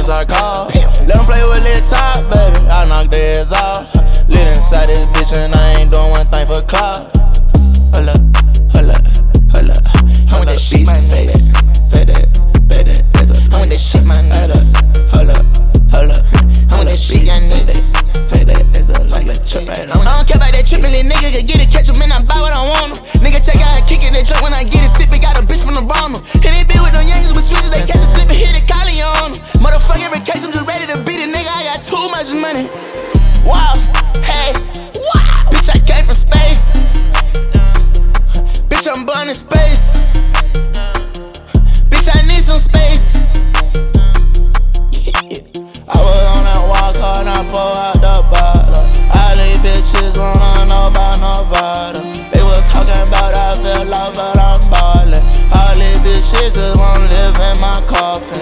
niggas I call. Let them play with lit top, baby. I knock their ass off. Lit inside this bitch and I ain't doing one thing for clout. Hold up, hold up, hold up. I want that shit, man. Pay that, pay that, pay that. I want that shit, man. Hold up, hold up. I want that shit, I need that. Pay that, it's a like a trip right on. I don't care about that trippin', little nigga can get it, catch him, and I buy what I want him. Nigga check out a kick in that drink when I get it, sip it, got a bitch from the bottom. Hit it bit with no yankees with switches, they catch it, slip it, hit it, collie on him. Motherfucker, every case, I'm just ready to beat it, nigga, I got too much money. Wow, hey, wow. Bitch, I came from space. Bitch, I'm born in space. Bitch, I need some space. I was on that walk hard and I pour out the bottle. All these bitches wanna know about Nevada. They was talking about I feel love but I'm ballin'. All these bitches just wanna live in my coffin.